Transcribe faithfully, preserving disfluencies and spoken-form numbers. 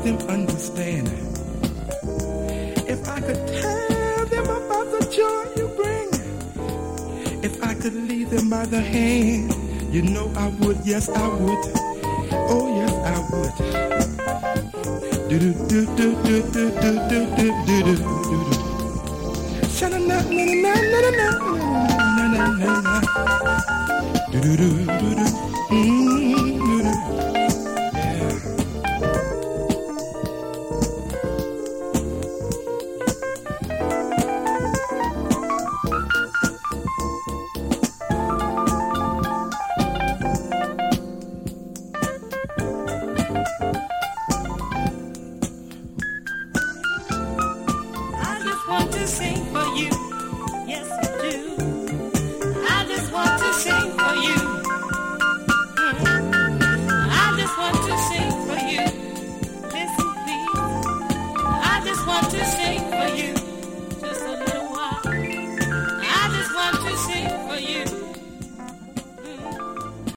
them understand. If I could tell them about the joy you bring, if I could lead them by the hand, you know I would, yes I would. Oh yes I would. Do do do do do do do do do do do do. Shana na na na na na na na na na. Do do do do do.